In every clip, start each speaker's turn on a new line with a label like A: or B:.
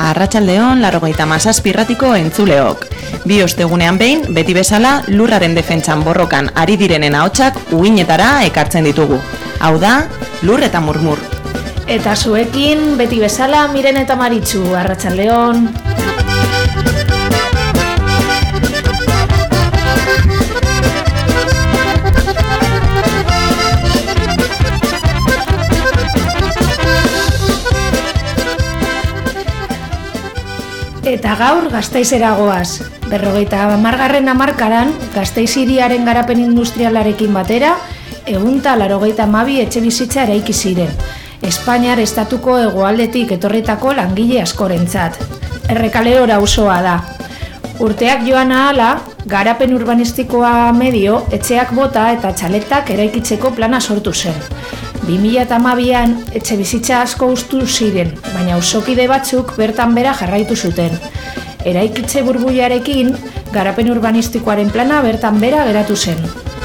A: Arratsaldeon 97 irratiko entzuleok. Bi ostegunean behin, beti bezala, lurraren defentsan borrokan ari direnen ahotsak uhinetara ekartzen ditugu. Hau da, Lur eta Murmur.
B: Eta zuekin, beti bezala, Miren eta Maritxu. Arratsaldeon. Eta gaur Gasteizera goaz. 50. hamarkadan Gasteiz hiriaren garapen industrialarekin batera 182 etxebizitza eraiki ziren. Espainiar estatuko hegoaldetik etorritako langile askorentzat. Errekaleor auzoa da. Urteak joan ahala, garapen urbanistikoa medio etxeak bota eta txaletak eraikitzeko plana sortu zen. 2012an etxebizitza asko hustu ziren, baina auzokide batzuk bertan bera jarraitu zuten. Eraikitze burbuilarekin, garapen urbanistikoaren plana bertan bera geratu zen.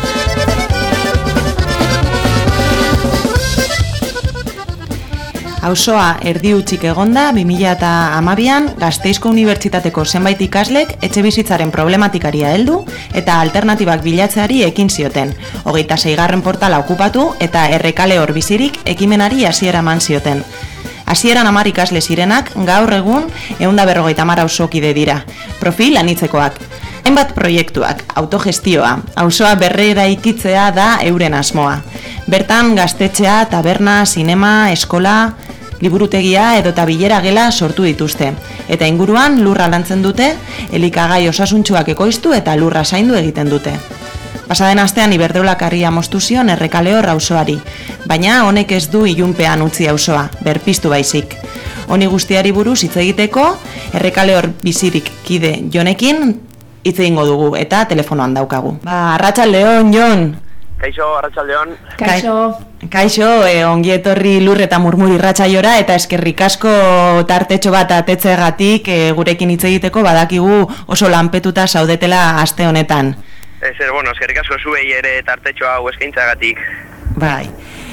A: Auzoa erdi hutsik egonda 2012an Gasteizko Unibertsitateko zenbait ikaslek etxebizitzaren problematikaria heldu eta alternatibak bilatzeari ekin zioten. 26. portala okupatu eta Errekaleor bizirik ekimenari hasiera eman zioten. Hasieran 10 ikasle zirenak, gaur egun 150 auzokide dira. Profil anitzekoak. Hainbat proiektuak, autogestioa, auzoa berreraikitzea da euren asmoa. Bertan gaztetxea, taberna, sinema, eskola, liburutegia edota bilera gela sortu dituzte. Eta inguruan lurra lantzen dute, elikagai osasuntsuak ekoiztu eta lurra zaindu egiten dute. Pasaden astean Iberdrolak harria moztu zion Errekaleor auzoari, baina honek ez du ilunpean utzi auzoa, berpiztu baizik. Honi guztiari buruz hitz egiteko, Errekaleor bizirik kide Jonekin hitz egingo dugu eta telefonoan daukagu. Arratsaldeon, Jon.
C: Kaixo, arratsaldeon.
A: Kaixo, ongi etorri Lur eta Murmur irratsaiora eta eskerrik asko tartetxo bat atetzeagatik gurekin hitz egiteko badakigu oso lanpetuta zaudetela aste honetan.
C: Eskerrik asko zuei ere tartetxo hau eskaintzagatik.
A: Bai.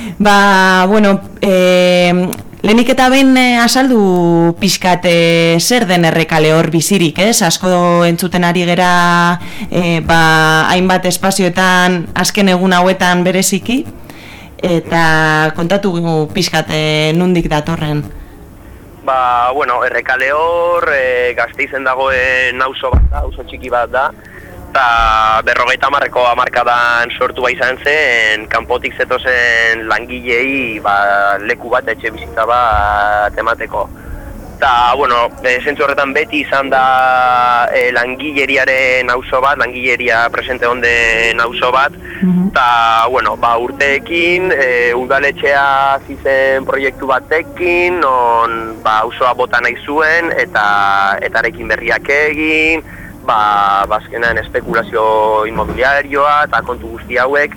A: Lehenik eta behin azaldu pixkat zer den Errekaleor bizirik, ez? Asko entzuten ari gera hainbat espazioetan azken egun hauetan bereziki, eta kontatu pixkat nondik datorren.
C: Errekaleor Gasteizen dagoen auzo bat da, auzo txiki bat da, eta 50. hamarkadan sortu izan zen, kanpotik zetozen langilei leku bat, etxe bizitza bat emateko. Eta, zentzu horretan beti izan da langileriaren auzo bat, langileria presente onden auzo bat, eta, urteekin, udaletxea zizen proiektu batekin, non auzoa bota nahi zuen, eta arekin berriak egin, bazkenan espekulazio inmobiliarioa eta kontu guzti hauek,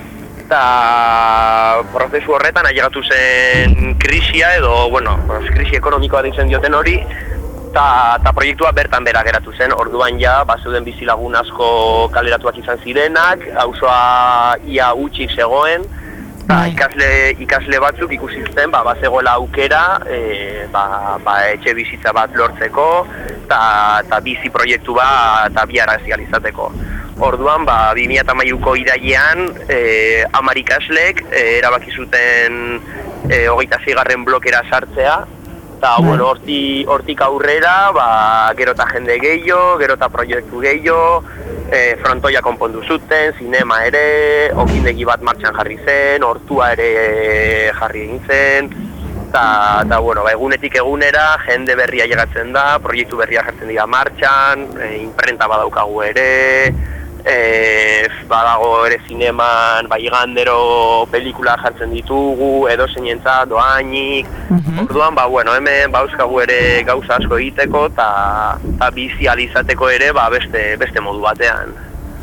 C: eta prozesu horretan ailegatu zen krisia edo, krisi ekonomikoa deitzen dioten hori, eta proiektua bertan bera geratu zen. Orduan bazeuden bizilagun asko kaleratuak izan zirenak, auzoa ia hutsik zegoen, ikasle batzuk ikusi zuten bazegoela aukera etxe bizitza bat lortzeko eta bizi proiektu bat eta biarazializateko. Orduan 2012ko irailean 10 ikaslek erabaki zuten 26. blokera sartzea, eta hortik aurrera gero eta jende gehiago, gero eta proiektu gehiago, frontoia konpondu zuten, zinema ere, okindegi bat martxan jarri zen, hortua ere jarri egin zen, eta egunetik egunera jende berria llegatzen da, proiektu berria jartzen dira martxan, imprenta badaukagu ere, badago ere zineman, igandero pelikula jartzen ditugu, edo zeinentzat, doainik, orduan, hemen bauzkagu ere gauza asko egiteko, eta bizializateko ere beste modu batean.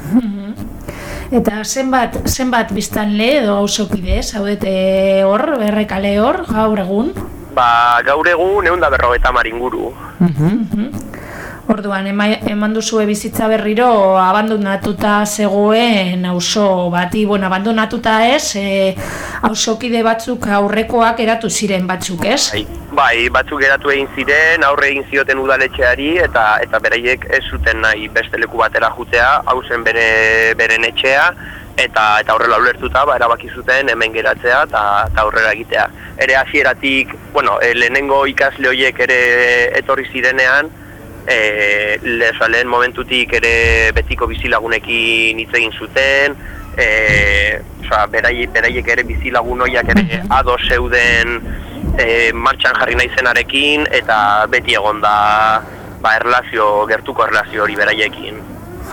B: Eta zenbat biztanle edo auzokide zaudete hor, Errekaleor, gaur egun?
C: Gaur egun 150 inguru.
B: Orduan, eman duzue bizitza berriro abandonatuta zegoen auzo bati, abandonatuta ez, auzokide batzuk aurrekoak eratu ziren batzuk, ez?
C: Bai, batzuk eratu egin ziren, aurre egin zioten udaletxeari, eta beraiek ez zuten nahi beste leku batera jutea, hau zen beren etxea, eta horrela ulertuta, erabaki zuten hemen geratzea eta aurrera egitea. Ere hasieratik, lehenengo ikasle horiek ere etorri zirenean, lehen momentutik ere betiko bizilagunekin hitz egin zuten, beraiek ere bizilagun horiek ere ado zeuden martxan jarri naizenarekin, eta beti egon da gertuko erlazio hori beraiekin.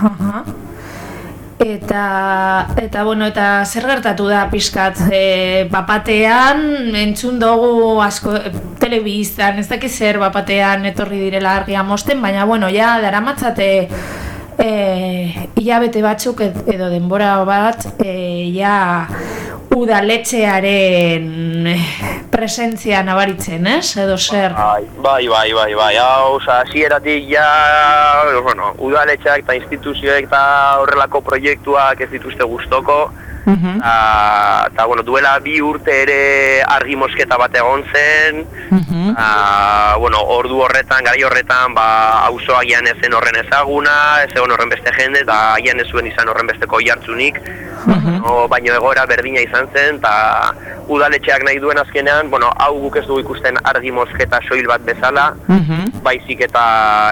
B: Eta zer gertatu da pixkat, bapatean entzun dugu asko telebistan, ez dakiz zer bapatean etorri direla argia mosten, baina ja daramatzate hilabete batzuk edo denbora bat ja udaletxearen presentzia nabaritzen, ez? Edo zer?
C: Bai, hau, hasieratik ja, udaletxeak eta instituzioek eta horrelako proiektuak ez dituzte gustoko, eta, duela 2 urte ere argi mosketa bat egon zen, ordu horretan, garai horretan, auzo agian ez zen horren ezaguna, ez egon horren beste jende, eta agian ez zuen izan horren besteko jartzunik, baino egoera berdina izan zen, eta udaletxeak nahi duen azkenean, hau guk ez dugu ikusten argi mosketa soil bat bezala, baizik eta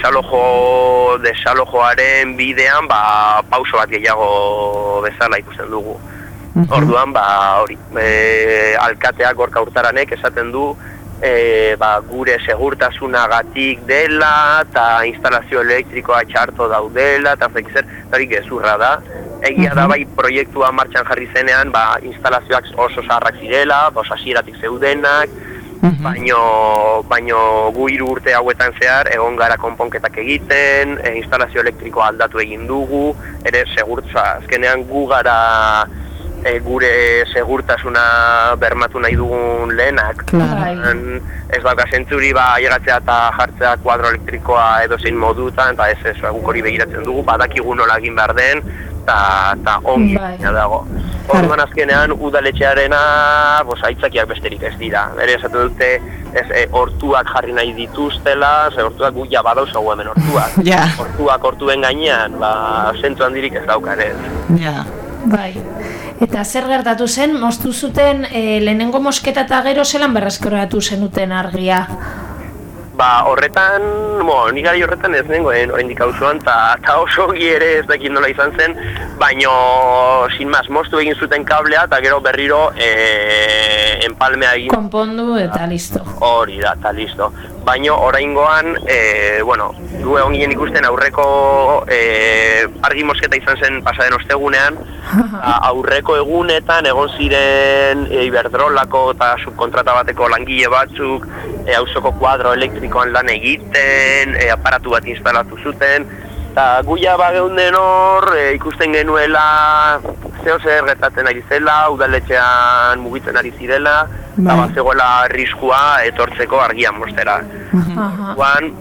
C: desalojoaren bidean, pauso bat gehiago bezala ikusten dugu. Orduan, hori, alkateak Gorka Urtaranek esaten du, gure segurtasunagatik dela, eta instalazio elektrikoa txarto daudela, eta zer, hori gezurra da. Egia da bai proiektua martxan jarri zenean, instalazioak oso zaharrak zirela, hasieratik zeudenak, baino gu 3 urte hauetan zehar egon gara konponketak egiten, instalazio elektrikoa aldatu egin dugu, ere azkenean gu gara gure segurtasuna bermatu nahi dugun lehenak. Ez dauka zentzuri llegatzea eta jartzea kuadro elektrikoa edozein modutan, eta ez guk hori begiratzen dugu, badakigu nola egin behar den, eta ongi dago. Orduan azkenean udaletxearena aitzakiak besterik ez dira. Ere esaten dute hortuak jarri nahi dituztela, hortuak gu ja badauz hau hemen hortuak. Hortuak hortuen gainean, zentzu handirik ez daukan ez.
B: Bai. Eta zer gertatu zen, moztu zuten lehenengo mosketa eta gero zelan berrezkoratu zenuten argia?
C: Horretan, nik gari horretan ez nengoen oraindik auzoan, eta oso ongi ere ez dakit nola izan zen, baino, sin más, moztu egin zuten kablea, eta gero berriro enpalmea egin.
B: Konpondu eta listo.
C: Hori da, eta listo. Baino, oraingoan, du egon ginen ikusten aurreko argi mosketa izan zen pasaden ostegunean, aurreko egunetan egon ziren Iberdrolako eta subkontrata bateko langile batzuk, auzoko kuadro elektrikoan lan egiten, aparatu bat instalatu zuten, eta guia bageunden hor, ikusten genuela zer gertatzen ari zela, udaletxean mugitzen ari zirela, eta zegoela arriskua etortzeko argian mostera. Guan,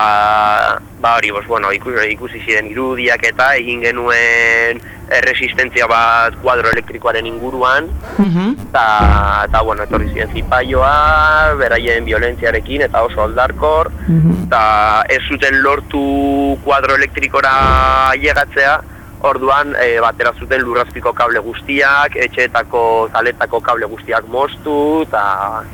C: hori, ikusi ziren irudiak eta egin genuen erresistentzia bat kuadro elektrikoaren inguruan, eta etorri ziren zipaioa, beraien violentziarekin eta oso aldarkor, eta ez zuten lortu kuadro elektrikora llegatzea, orduan batera zuten lurrazpiko kable guztiak, etxeetako taletako kable guztiak moztu, eta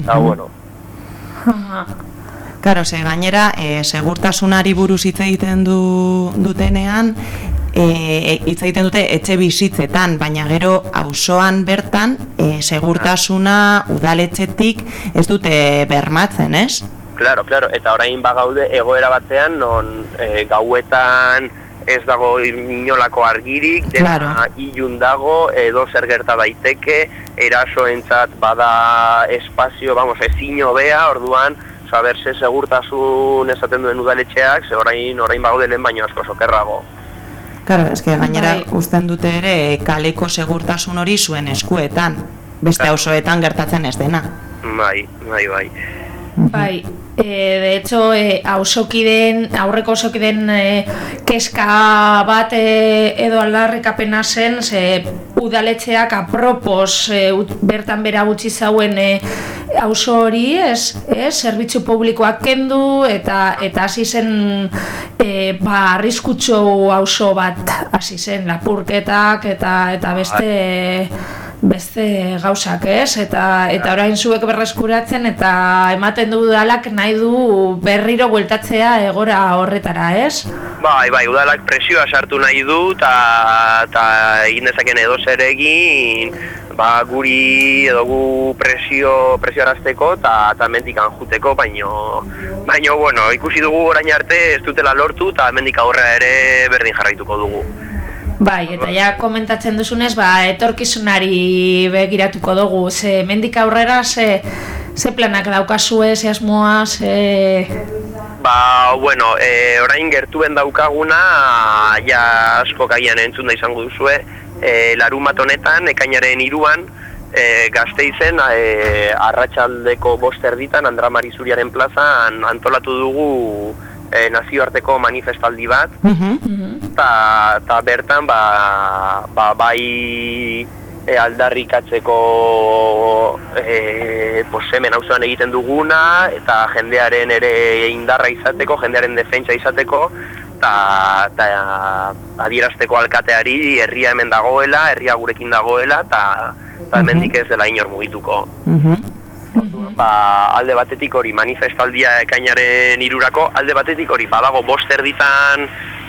A: Karo, gainera, segurtasunari buruz hitz egiten dutenean, hitz egiten dute etxe bizitzetan, baina gero auzoan bertan segurtasuna udaletxetik ez dute bermatzen, ez?
C: Claro, eta orain bagaude egoera batean, non gauetan ez dago inolako argirik, dena ilun dago, edo zer gerta daiteke, erasoentzat bada espazio, ezin hobea, orduan, ze segurtasun esaten duen udaletxeak, ze orain bagaude lehen baino asko sokerrago.
A: Claro, gainera usten dute ere kaleko segurtasun hori zuen eskuetan, beste auzoetan gertatzen ez dena.
C: Bai.
B: Bai, De hecho, aurreko osokiden keska bat edo aldarrikapena zen, ze udaletxeak apropos bertan bera gutxi zauen auzo hori, zerbitzu publikoak kendu eta hasi zen arriskutsu auzo bat hasi zen, lapurketak eta beste gauzak, eta orain zuek berreskuratzen eta ematen du udalak nahi du berriro bueltatzea egora horretara, ez?
C: Bai, udalak presioa sartu nahi du eta egin dezaken edo zer egin guri edo gu presioarazteko eta mendik anjuteko, baino, bueno, ikusi dugu orain arte ez dutela lortu eta mendik aurrera ere berdin jarraituko dugu.
B: Bai, eta ja komentatzen duzunez, etorkizunari begiratuko dugu, ze mendik aurrera ze planak daukazue, ze asmoa,
C: bueno, orain gertuen daukaguna, ja asko kaian entzun da izango duzue, larumat honetan, ekainaren 3an, Gasteizen, arratsaldeko 5:00 Andra Marizuriaren plazan antolatu dugu nazioarteko manifestaldi bat, eta bertan bai aldarrikatzeko hemen auzoan egiten duguna eta jendearen ere indarra izateko, jendearen defentsa izateko eta adierazteko alkateari herria hemen dagoela, herria gurekin dagoela eta hemendik ez dela inor mugituko. Alde batetik hori manifestaldia ekainaren 3ako, alde batetik hori badago 5:00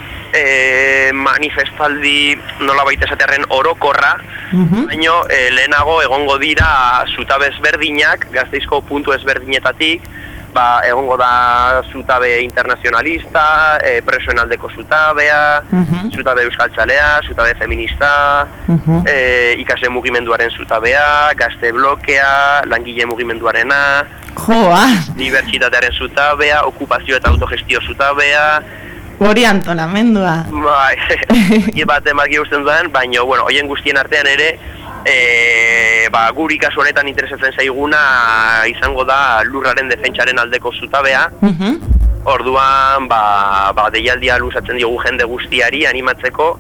C: manifestaldi nolabait esatearren orokorra, baino lehenago egongo dira zutabe ezberdinak, Gasteizko puntu ezberdinetatik, egongo da zutabe internazionalista, presoen aldeko zutabea, zutabe euskaltzalea, zutabe feminista, ikasle mugimenduaren zutabea, gazte blokea, langile mugimenduarena, dibertsitatearen zutabea, okupazio eta autogestio zutabea,
A: hori antolamendua.
C: Bat emaki usten duen, baina, bueno, hoien guztien artean ere, guri kasu honetan interesatzen zaiguna izango da lurraren defentsaren aldeko zutabea. Orduan, deialdia luzatzen diogu jende guztiari animatzeko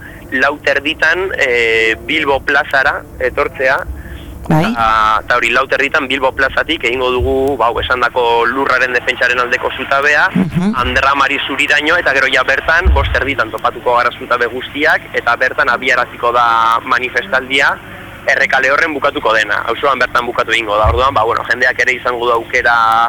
C: 4:00 Bilbo plazara etortzea. Eta hori 4:00 Bilbo plazatik egingo dugu esandako lurraren defentsaren aldeko zutabea, Andra Marizuriraino, eta gero ja bertan 5:00 topatuko gara zutabe guztiak, eta bertan abiaraziko da manifestaldia Errekale horren bukatuko dena, auzoan bertan bukatu egingo da. Orduan, jendeak ere izango da aukera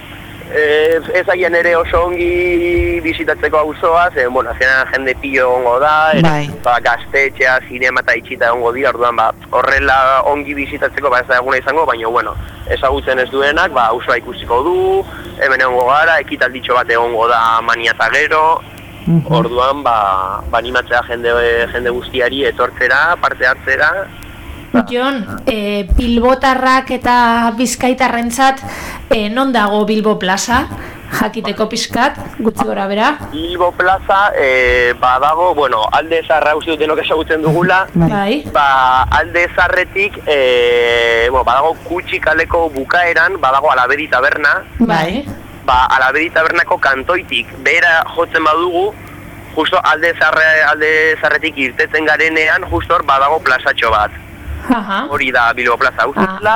C: ezagian ere oso ongi bizitatzeko auzoa, azkenean jende pilo egongo da, gaztetxea, zinema eta itxita egongo dira, orduan horrela ongi bizitatzeko ez da eguna izango, baina ezagutzen ez duenak, auzoa ikusiko du, hemen egongo gara, ekitalditxo bat egongo da mania eta gero, orduan animatzea jende guztiari etortzera, parte hartzera.
B: Jon, Bilbotarrak eta Bizkaitarrentzat non dago Bilbo plaza? Jakiteko pizkat, gutxi gora bera?
C: Bilbo plaza badago, alde zarra uste dut denok ezagutzen dugula, alde zarretik badago Kutxi kaleko bukaeran, badago Alabedi taberna, Alabedi tabernako kantoitik behera jotzen badugu, justo alde zarretik irtetzen garenean, justo hor badago plazatxo bat. Hori da Bilbo plaza,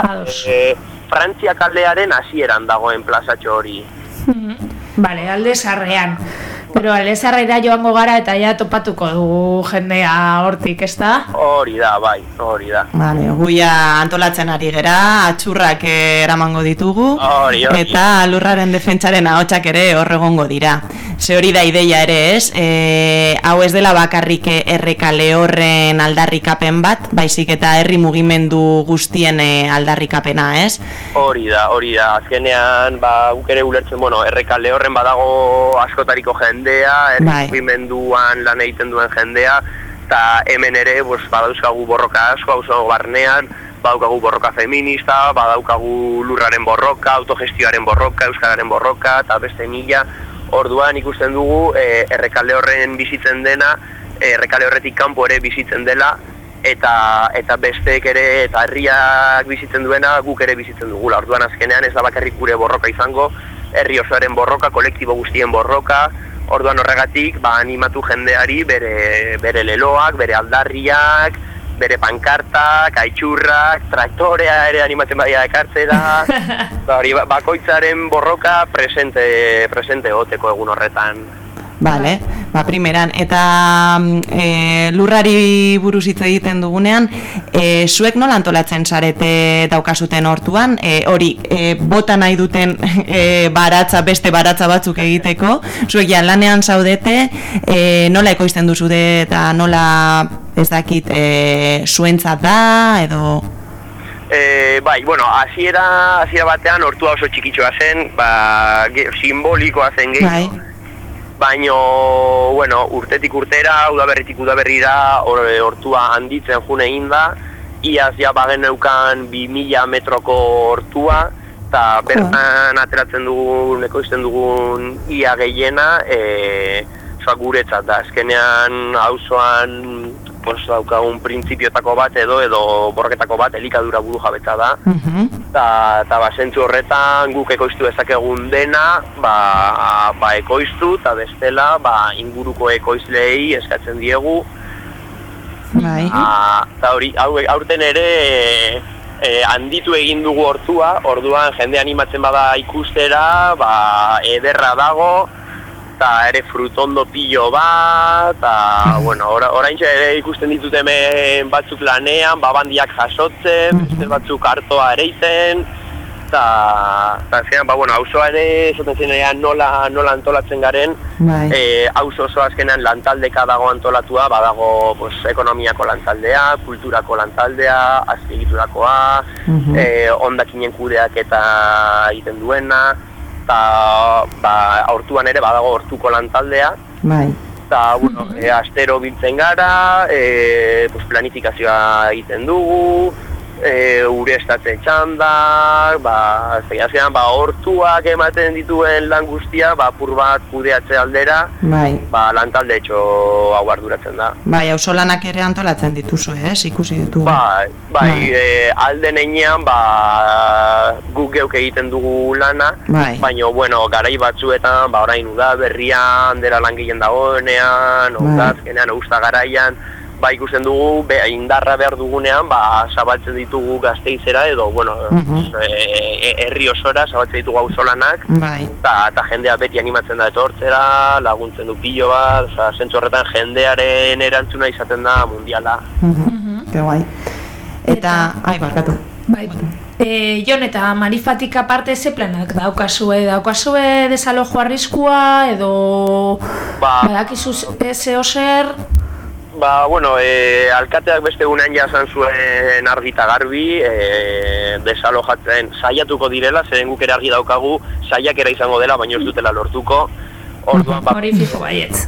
C: Frantziak aldearen hasieran dagoen plazatxo hori.
B: Alde zarrean. Pero alde zarrera joango gara eta ja topatuko dugu jendea hortik, ez da?
C: Hori da, hori da.
A: Guia antolatzen ari gera, atxurrak eramango ditugu, eta lurraren defentsaren ahotsak ere horregongo dira. Ze hori da ideia ere, ez? Hau ez dela bakarrik Errekale horren aldarrikapen bat, baizik eta herri mugimendu guztien aldarrikapena, ez?
C: Hori da. Azkenean, guk ere ulertzen, Errekale horren badago askotariko jendea, herri mugimenduan lan egiten duen jendea, eta hemen ere badauzkagu borroka asko, auzo barnean, badaukagu borroka feminista, badaukagu lurraren borroka, autogestioaren borroka, euskararen borroka, eta beste mila. Orduan ikusten dugu Errekale horren bizitzen dena, Errekale horretik kanpo ere bizitzen dela, eta besteek ere, eta herriak bizitzen duena, guk ere bizitzen dugula. Orduan azkenean ez da bakarrik gure borroka izango, herri osoaren borroka, kolektibo guztien borroka, orduan horregatik animatu jendeari bere leloak, bere aldarriak, bere pankartak, aitzurrak, traktorea ere animatzen badia ekartzera, bakoitzaren borroka presente goteko egun horretan.
A: Vale, primeran, eta lurrari buruz hitz egiten dugunean, zuek nola antolatzen zarete daukazuten hortuan, hori, bota nahi duten beste baratza batzuk egiteko, zuek ja lanean zaudete, nola ekoizten duzude eta nola, ez dakit, zuentzat da, edo...
C: Bai, bueno, hasiera batean hortua oso txikitxoa zen, simbolikoa zen gehiago. Baina, bueno, urtetik urtera, udaberritik udaberrira, hortua handitzen june egin da, iaz ja bagen neukan 2000 metroko hortua, eta bertan ateratzen dugun, ekoizten dugun ia gehiena, guretzat da. Azkenean, auzoan, daukagun printzipioetako bat edo borroketako bat, elikadura buru jabetza da. Eta zentzu horretan guk ekoiztu dezakegun dena, ekoiztu, eta bestela inguruko ekoizleei eskatzen diegu. Eta hori, aurten ere handitu egin dugu hortua, orduan jende animatzen bada ikustera, ederra dago, eta ere frutondo pilo bat, eta, bueno, oraintxe ere ikusten ditut hemen batzuk lanean, bandiak jasotzen, beste batzuk hartoa ereiten, eta zean, auzoa ere, esaten zenean nola antolatzen garen, auzo oso azkenean lantaldeka dago antolatua, badago ekonomiako lantaldea, kulturako lantaldea, azpiegiturakoa, hondakinen kudeak eta egiten duena, eta hortuan ere badago hortuko lantaldea. Eta, bueno, astero biltzen gara, planifikazioa egiten dugu, ureztatze txandak, hortuak ematen dituen lan guztia, apur bat kudeatze aldera, lantalde etxo hau arduratzen da.
A: Auzolanak ere antolatzen dituzu, ikusi ditugu.
C: Alden einean, guk geuk egiten dugu lana, baina, bueno, garai batzuetan, orain udaberrian, dela langileen dagoenean, udazkenean, usta garaian, ikusten dugu, indarra behar dugunean, zabaltzen ditugu Gasteizera edo, bueno, herri osora zabaltzen ditugu auzolanak, eta jendea beti animatzen da etortzera, laguntzen du pilo bat, zentzu horretan jendearen erantzuna izaten da mundiala.
A: Que guai. Eta, barkatu.
B: Jon, eta Marifatik aparte ze planak daukazue desalojo arriskua, edo badakizu zeo zer...
C: Bueno, alkateak beste egunean jasan zuen argi eta garbi, desalojatzen saiatuko direla, zeren guk ere argi daukagu, saiakera izango dela, baina ez dutela lortuko.
B: Hori fijo baietz.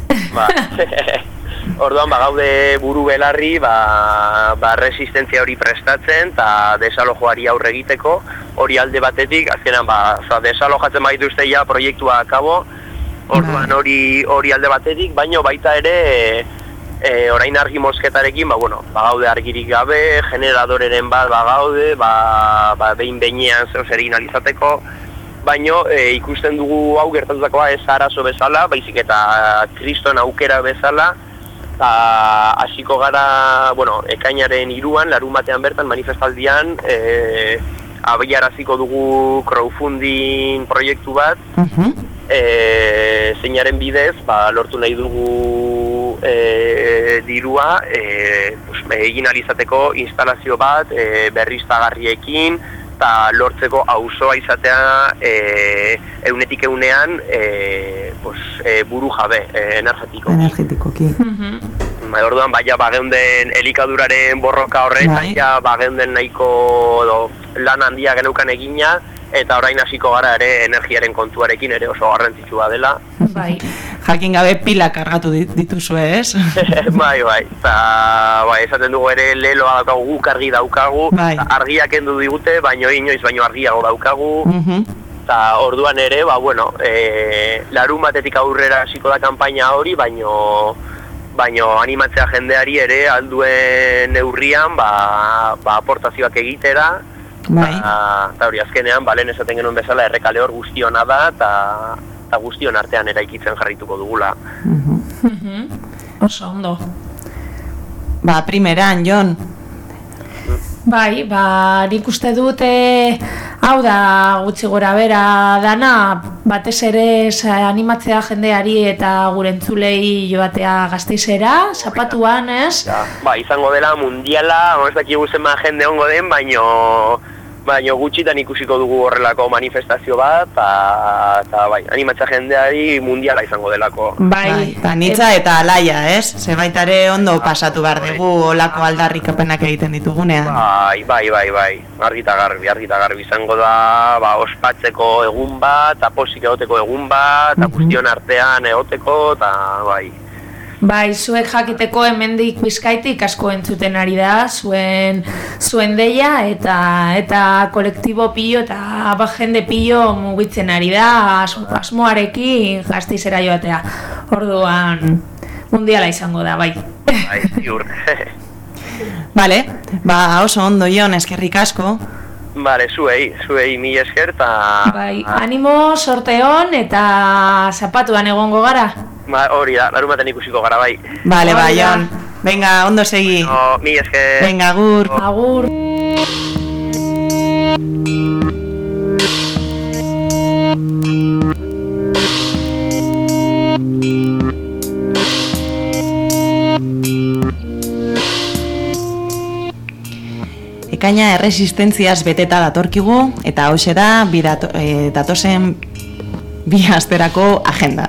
C: Orduan gaude buru belarri, resistentzia hori prestatzen, eta desalojoari aurre egiteko, hori alde batetik, azkenan, desalojatzen baituzte ja proiektua akabo, orduan hori alde batetik, baina baita ere, orain argi mosketarekin, gaude argirik gabe, generadoreren bat gaude, behin-behinean zeu zer egin alizateko, baina ikusten dugu hau gertatutakoa ez arazo bezala, baizik eta kriston aukera bezala, eta hasiko gara, ekainaren 3an, larun batean bertan, manifestaldian, abiaraziko dugu crowdfunding proiektu bat, zeinaren bidez, lortu nahi dugu dirua, egin alizateko instalazio bat, berriztagarriekin, eta lortzeko auzoa izatea eunetik eunean buru jabe,
A: energetikoki.
C: Orduan, bageunden elikaduraren borroka horretan, bageunden nahiko lan handia geneukan egina, eta orain hasiko gara ere energiaren kontuarekin ere oso garrantzitsua dela.
A: Jakin gabe pila kargatu dituzu, ez?
C: Bai, eta esaten dugu ere leloa daukagu, guk argi daukagu, argiak endu digute, inoiz baino argiago daukagu, eta orduan ere, larun batetik aurrera hasiko da kanpaina hori, baino animatzea jendeari ere alduen neurrian aportazioak egitera,
A: Bai.
C: Eta hori azkenean, lehen esaten genuen bezala errekale hor guztiona da, eta guztion artean eraikitzen jarrituko dugula.
B: Oso ondo.
A: Primeran, Jon.
B: Bai, nik uste dut, hau da gutxi gora bera dana, batez ere animatzea jendeari eta gure entzulei joatea Gasteizera, zapatuan, ez?
C: Ja, izango dela mundiala, ez dakigu zenba jende ongo den, baino gutxitan ikusiko dugu horrelako manifestazio bat, eta bai, animatzea jendeari mundiala izango delako.
A: Bai, nitza eta alaia, ez? Zebaitare ondo pasatu behar dugu olako aldarrikapenak egiten ditugunean.
C: Bai, argita garbi izango da, ospatzeko egun bat, aposik egoteko egun bat, eta guztion artean egoteko, eta bai.
B: Bai, zuek jakiteko hemendik Bizkaitik asko entzuten ari da, zuen deia eta kolektibo pilo eta jende pilo mugitzen ari da, asmoarekin Gasteizera joatea. Orduan, mundiala izango da, bai.
C: Bai, ziur.
A: Bale, oso ondo, Jon, eskerrik asko.
C: Bale, zuei mila esker, eta...
B: Bai, animo, sorte hon, eta zapatuan egongo gara.
C: Hori da, larumaten ikusiko gara, bai.
A: Bale, Jon. Venga, ondo segi.
C: Mila esker.
A: Venga, agur.
B: Agur.
A: Ekaina erresistentziaz beteta datorkigu, eta hoxe da, datozen bi asterako agenda.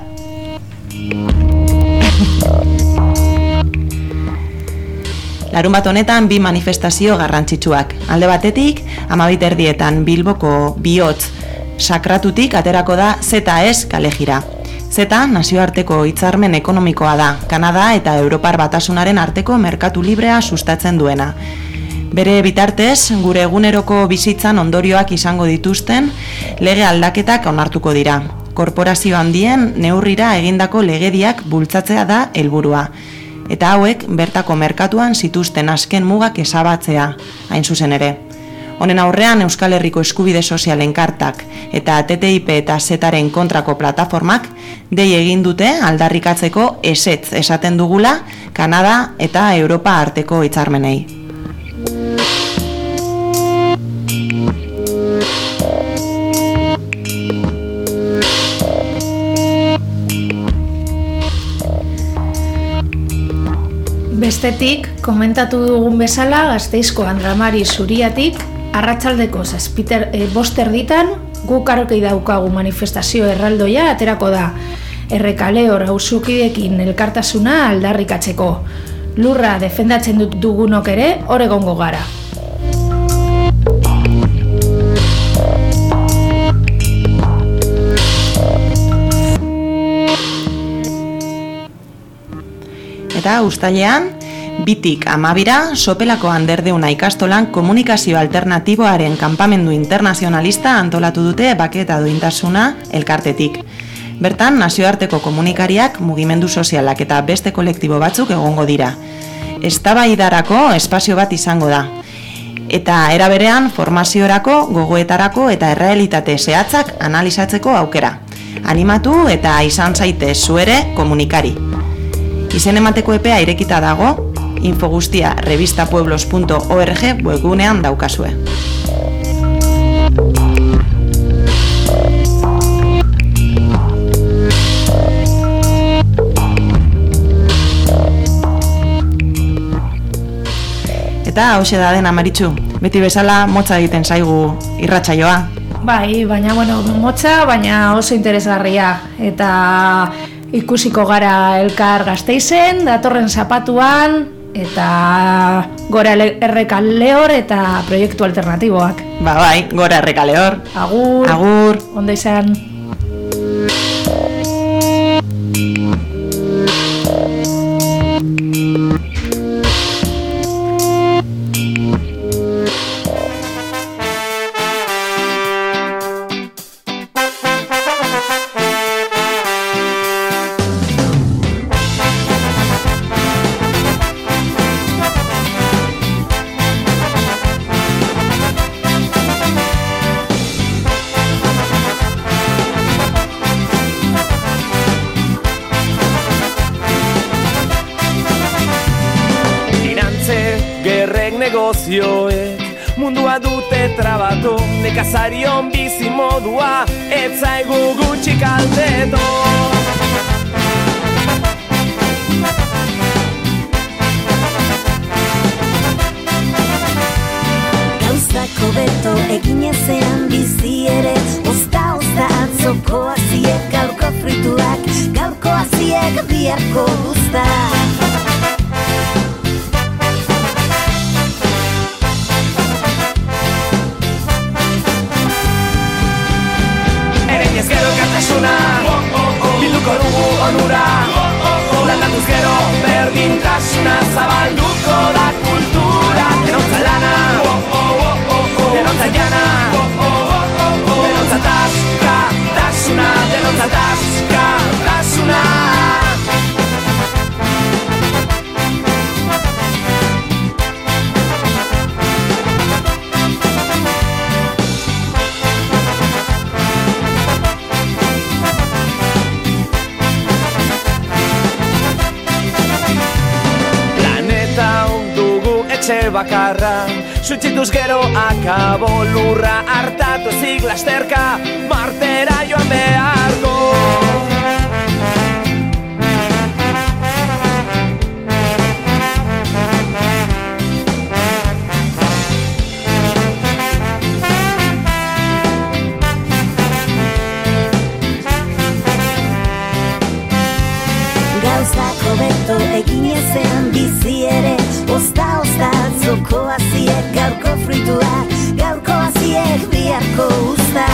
A: Larunbat honetan bi manifestazio garrantzitsuak. Alde batetik, 12:00 Bilboko bihotz sakratutik aterako da ZS kalejira. Z nazioarteko hitzarmen ekonomikoa da, Kanada eta Europar Batasunaren arteko merkatu librea sustatzen duena. Bere bitartez, gure eguneroko bizitzan ondorioak izango dituzten lege aldaketak onartuko dira. Korporazio handien neurrira egindako legediak bultzatzea da helburua. Eta hauek bertako merkatuan zituzten azken mugak ezabatzea, hain zuzen ere. Honen aurrean Euskal Herriko Eskubide Sozialen Kartak eta TTIP eta Z-aren kontrako plataformak dei egin dute aldarrikatzeko ezetz esaten dugula Kanada eta Europa arteko hitzarmenei.
B: Bestetik, komentatu dugun bezala Gasteizko Andramari Zuriatik, arratsaldeko 5:05 guk arokei daukagu manifestazio erraldoia aterako da. Errekaleor auzokideekin elkartasuna aldarrikatzeko. Lurra defendatzen dugunok ere hor egongo gara.
A: Eta uztailean, 2-12 Sopelako Anderdeuna ikastolan komunikazio alternatiboaren kanpamendu internazionalista antolatu dute Bake eta Duintasuna elkartetik. Bertan, nazioarteko komunikariak, mugimendu sozialak eta beste kolektibo batzuk egongo dira. Eztabaidarako espazio bat izango da. Eta era berean, formaziorako, gogoetarako eta errealitate zehatzak analizatzeko aukera. Animatu eta izan zaitez zu ere komunikari. Izen emateko epea irekita dago, info guztia revistapueblos.org webgunean daukazue. Eta hauxe da den Amaritxu, beti bezala motza egiten zaigu irratsaioa.
B: Bai, baina motza, baina oso interesgarria. Eta ikusiko gara elkar Gasteizen, datorren zapatuan, eta gora errekaleor eta proiektu alternatiboak.
A: Bai, gora errekaleor.
B: Agur.
A: Agur.
B: Ondo izan.
D: negozioek mundua dute trabatu, nekazarion bizi modua ez zaigu gutxi kaltetu.
E: Gauzako beto egin ezean bizi ere, ozta atzoko aziek, gaurko frituak, gaurko aziek, biharko guzta.
D: Erein ez gero elkartasuna, bilduko dugu onura, landatuz gero berdintasuna, zabalduko da kultura, denontza lana, denontza jana, denontza taska, tasuna, denontza taska, tasuna. Etxe bakarra, sutsituz gero akabo lurra, hartatu ezik lasterka, martera joan beharko.
E: Gauzako beto egin ezean bizi ere, ozta atzoko aziek, gaurko frituak, gaurko aziek, biharko usta.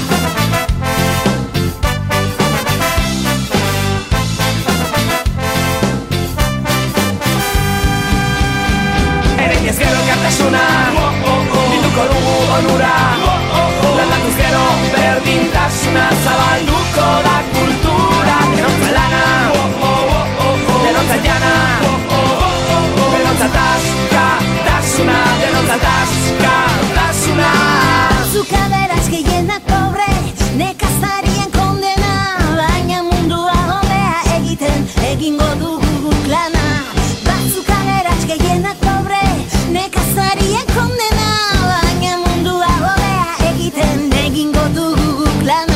D: Erein ez gero elkartasuna, bilduko dugu onura, landatuz gero berdintasuna, zabalduko da kultura, denontza lana, denontza jana, denontza taska, tasuna, denontza taska, tasuna.
E: Zuka beraz gehienak pobre, nekazarien kondena, baina mundua hobea egiten, egingo dugu guk lana. Batzuka beraz gehienak pobre, nekazarien kondena, baina mundua hobea egiten, egingo dugu guk lana.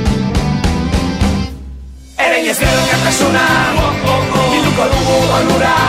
D: Erein ez gero elkartasuna, bilduko dugu onura,